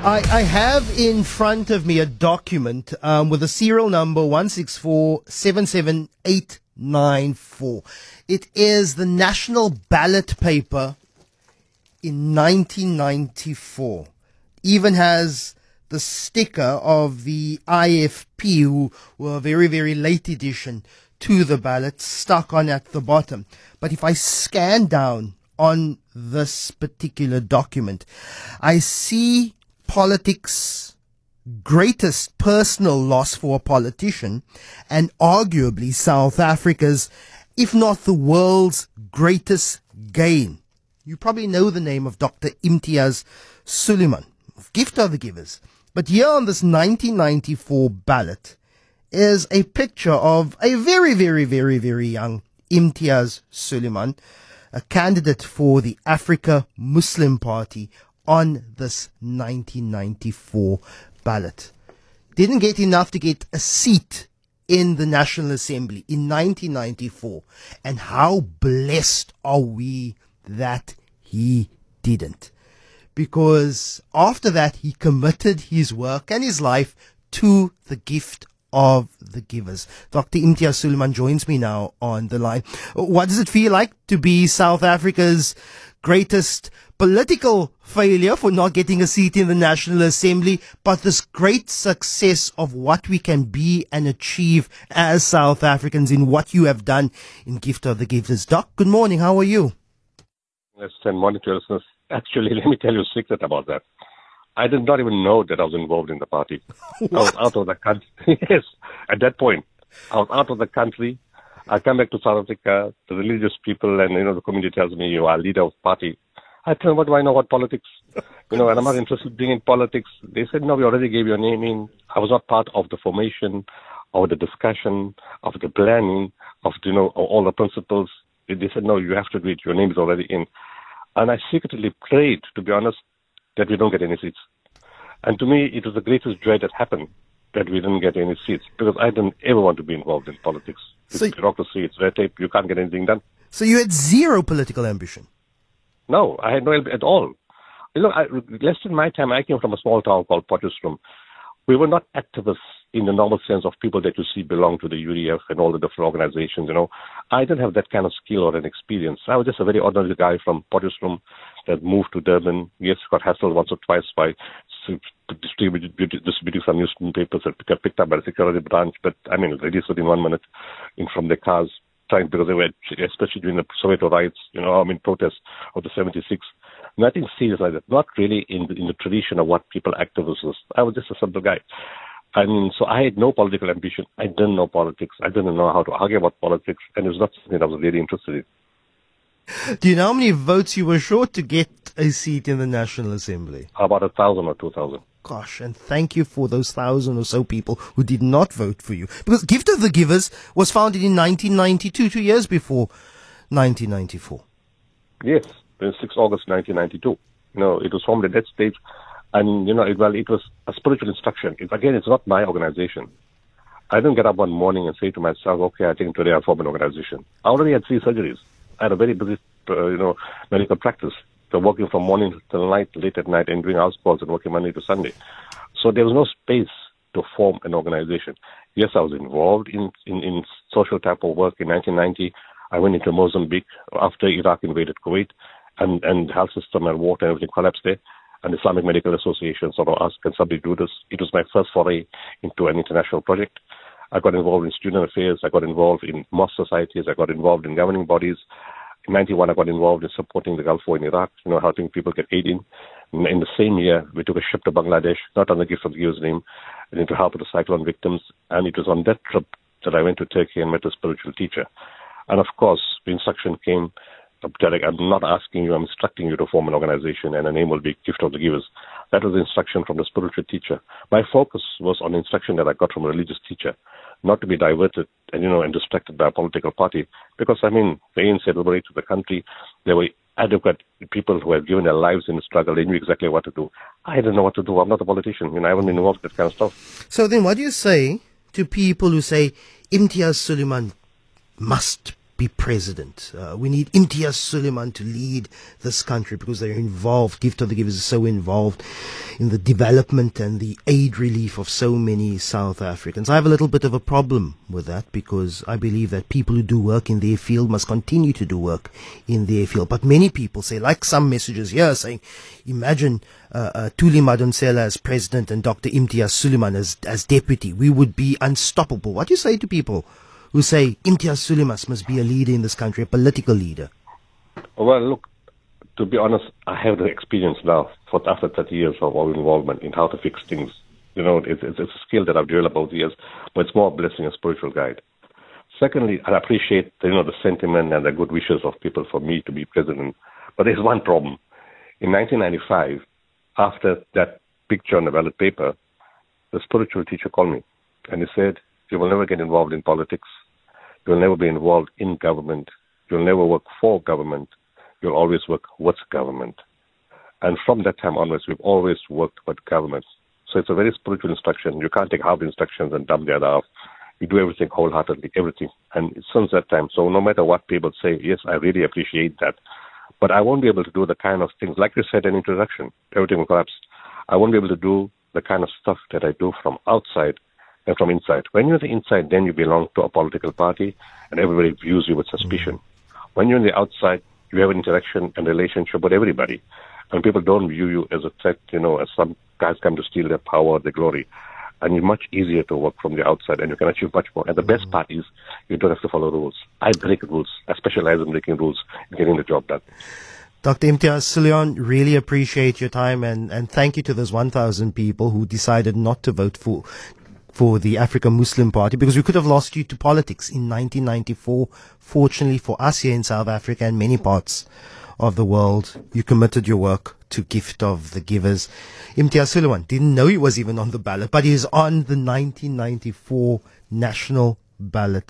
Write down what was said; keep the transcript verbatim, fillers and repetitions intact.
I, I have in front of me a document um, with a serial number one six four seven seven eight nine four. It is the national ballot paper in nineteen ninety-four. Even has the sticker of the I F P, who were a very, very late edition to the ballot, stuck on at the bottom. But if I scan down on this particular document, I see politics' greatest personal loss for a politician, and arguably South Africa's, if not the world's, greatest gain. You probably know the name of Doctor Imtiaz Sooliman, of Gift of the Givers. But here on this nineteen ninety-four ballot is a picture of a very, very, very, very young Imtiaz Sooliman, a candidate for the Africa Muslim Party on this nineteen ninety-four ballot. Didn't get enough to get a seat in the National Assembly in nineteen ninety-four. And how blessed are we that he didn't. Because after that, he committed his work and his life to the gift of the givers. Doctor Imtiaz Sooliman joins me now on the line. What does it feel like to be South Africa's greatest political failure for not getting a seat in the National Assembly, but this great success of what we can be and achieve as South Africans in what you have done in Gift of the Givers? Doc, good morning. How are you? Yes, and morning to your listeners. Actually, let me tell you a secret about that. I did not even know that I was involved in the party. I was out of the country. Yes, at that point, I was out of the country. I come back to South Africa. The religious people and, you know, the community tells me, you are leader of party. I tell them, what do I know about politics? You know, and I'm not interested in being in politics. They said, no, we already gave your name in. I was not part of the formation, of the discussion, of the planning, of, you know, all the principles. They said, no, you have to do it. Your name is already in. And I secretly prayed, to be honest, that we don't get any seats. And to me, it was the greatest joy that happened that we didn't get any seats, because I didn't ever want to be involved in politics. It's So- bureaucracy, it's red tape, you can't get anything done. So you had zero political ambition. No, I had no help at all. You know, I, less than my time, I came from a small town called Potchefstroom. We were not activists in the normal sense of people that you see belong to the U D F and all the different organizations, you know. I didn't have that kind of skill or an experience. I was just a very ordinary guy from Potchefstroom that moved to Durban. Yes, got hassled once or twice by distributing, distributing some newspapers that got picked up by the security branch, but I mean, released within one minute in from their cars, trying, because they were, especially during the Soweto riots, you know, I mean, protests of the seventy-six. Nothing serious like that. Not really in the, in the tradition of what people activists was. I was just a simple guy. I mean, so I had no political ambition. I didn't know politics. I didn't know how to argue about politics, and it was not something I was really interested in. Do you know how many votes you were short to get a seat in the National Assembly? About a thousand or two thousand. Gosh, and thank you for those thousand or so people who did not vote for you. Because Gift of the Givers was founded in nineteen ninety-two, two years before nineteen ninety-four. Yes, the sixth of August nineteen ninety-two. You know, it was formed at that stage. And, you know, it, well, it was a spiritual instruction. It, again, it's not my organization. I didn't get up one morning and say to myself, okay, I think today I'll form an organization. I already had three surgeries. I had a very busy, uh, you know, medical practice. So working from morning till night, late at night, and doing house calls and working Monday to Sunday. So there was no space to form an organization. Yes, I was involved in, in, in social type of work. In nineteen ninety, I went into Mozambique after Iraq invaded Kuwait, and, and the health system and water and everything collapsed there. And the Islamic Medical Association sort of asked, can somebody do this? It was my first foray into an international project. I got involved in student affairs. I got involved in mosque societies. I got involved in governing bodies. In ninety-one, I got involved in supporting the Gulf War in Iraq, you know, helping people get aid in. In, in the same year, we took a ship to Bangladesh, not on the Gift of the Givers name, and to help with the cyclone victims. And it was on that trip that I went to Turkey and met a spiritual teacher. And of course, the instruction came, Derek, I'm not asking you, I'm instructing you to form an organization, and the name will be Gift of the Givers. That was the instruction from the spiritual teacher. My focus was on instruction that I got from a religious teacher, not to be diverted and, you know, and distracted by a political party. Because, I mean, the A N C liberated the country. There were adequate people who had given their lives in the struggle. They knew exactly what to do. I didn't know what to do. I'm not a politician. You know, I haven't been involved in that kind of stuff. So then what do you say to people who say Imtiaz Sooliman must be president. Uh, we need Imtiaz Sooliman to lead this country because they're involved. Gift of the Givers is so involved in the development and the aid relief of so many South Africans. I have a little bit of a problem with that because I believe that people who do work in their field must continue to do work in their field. But many people say, like some messages here saying, imagine uh, uh, Thuli Madonsela as president and Doctor Imtiaz Sooliman as, as deputy. We would be unstoppable. What do you say to people who say Imtiaz Sooliman must be a leader in this country, a political leader? Well, look, to be honest, I have the experience now for after thirty years of our involvement in how to fix things. You know, it's, it's, it's a skill that I've developed over the years, but it's more a blessing, a spiritual guide. Secondly, I appreciate the, you know, the sentiment and the good wishes of people for me to be president. But there's one problem. In nineteen ninety-five, after that picture on the ballot paper, the spiritual teacher called me and he said, you will never get involved in politics. You'll never be involved in government. You'll never work for government. You'll always work with government. And from that time onwards, we've always worked with governments. So it's a very spiritual instruction. You can't take half the instructions and dump the other half. You do everything wholeheartedly, everything. And since that time, so no matter what people say, yes, I really appreciate that. But I won't be able to do the kind of things, like you said in introduction, everything will collapse. I won't be able to do the kind of stuff that I do from outside and from inside. When you're the inside, then you belong to a political party and everybody views you with suspicion. When you're on the outside, you have an interaction and relationship with everybody. And people don't view you as a threat, you know, as some guys come to steal their power, their glory. And you're much easier to work from the outside and you can achieve much more. And the best part is you don't have to follow rules. I break rules. I specialize in breaking rules and getting the job done. Doctor Imtiaz Sooliman, really appreciate your time and, and thank you to those one thousand people who decided not to vote for for the African Muslim Party, because we could have lost you to politics in nineteen ninety-four. Fortunately for us here in South Africa and many parts of the world, you committed your work to Gift of the Givers. Imtiaz Sooliman didn't know he was even on the ballot, but he is on the nineteen ninety-four national ballot.